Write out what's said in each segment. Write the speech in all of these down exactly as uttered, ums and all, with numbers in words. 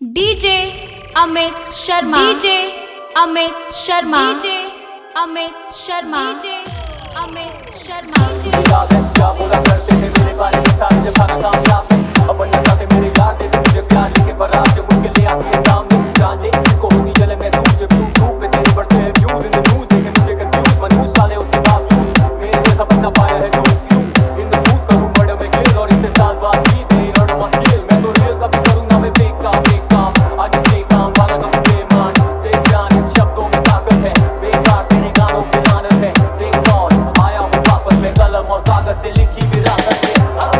DJ Amit Sharma, DJ Amit Sharma, DJ Amit Sharma, DJ Amit Sharma. याद है क्या बोला करते थे मेरे बारे में सारे जब खाना कामयाब है। अब बनना चाहते मेरे यार देते मुझे प्यार लेके फरार जब मुझके लिए आती है सामने जान ले इसको होती जले महसूस जब यूट्यूब पे तेरे बढ़ते हैं व्यूज इन द न्यूज देखे मुझे कंफ्यूज मनूज साले उसके बावजूद मेरे जैसा बनना पाया है तू क्यों इन द बूथ करूं मर्डर में किल और इतने साल बाद भी दे लर्न माय स्किल मैं तो रियल कभी करूं ना मैं फेक काम फेक काम आज स्टे काम वाला कभी बेईमान देख जान शब्दों में ताकत है बेकार तेरे गानों पे लानत है देख कौन आया हूं वापस मैं कलम और कागज से लिखी विरासत है।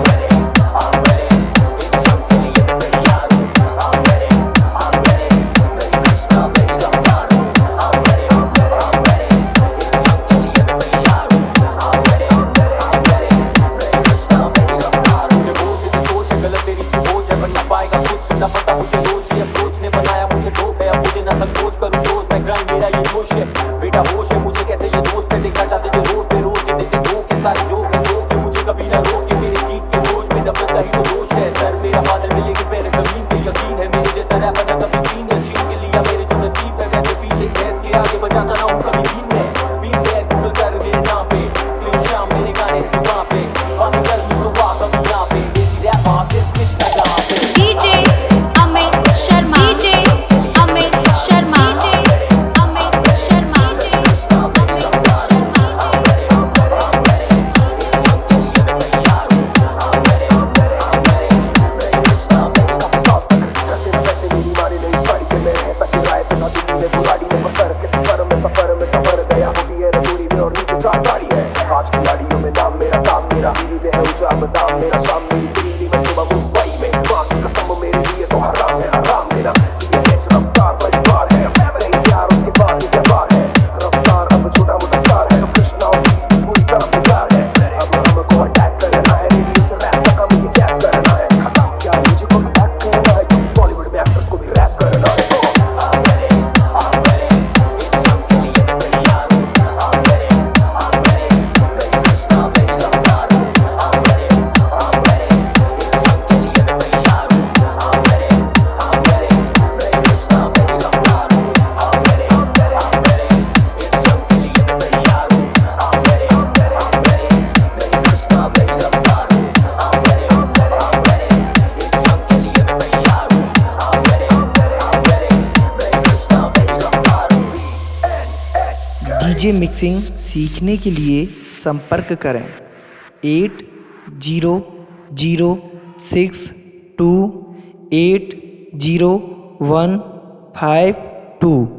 ना पता मुझे रोज ये अप्रोच ने बनाया मुझे डोप है अब मुझे ना संकोच करूं रोज मैं ग्राइंड मेरा ये जोश है बेटा होश है मुझे कैसे ये दोस्त है देखना चाहते जो रोड पे रोज ये देते दो के सारे जोक है जोक है मुझे कभी ना रोक के मेरी जीत के बोझ में नफरत का ही तो दोष है सर मेरा बादल में लेकिन मेरे जमीन पे यकीन है मेरे जैसा रैपर ना कभी सीन या शीन के लिया मेरे जो नसीब है वैसे पी ले भैंस के आगे बजाता ना हूं कभी बीन में बीन पे गूगल कर मेरे नाम पे तीन शाम मेरे गाने जुबान पे बातें कर लूं तो आ कभी यहां पे देसी रैप वहां सिर्फ कृष्णा जहां पे DJ Amit Sharma, DJ Amit Sharma, DJ Amit Sharma, आज की गाड़ियों में नाम मेरा काम मेरा बीवी पे है ऊंचा बदाम मेरा शाम मेरी दिल्ली में सुबह मुंबई में माँ की कसम मेरे लिए तो हराम है आराम देना ये नेक्स्ट रफ्तार परिवार है नहीं प्यार उसके बाद ये व्यापार है रफ्तार अब छोटा मोटा स्टार है तो कृष्णा की पूरी तरह तैयार है अब हमको अटैक करना है रेडियो से रैप तक हमें ये कैप करना है क्या मुझे को भी एक्ट करना है क्योंकि बॉलीवुड में एक्टर्स को भी रैप करना है। डीजे मिक्सिंग सीखने के लिए संपर्क करें eight zero zero six two eight zero one five to.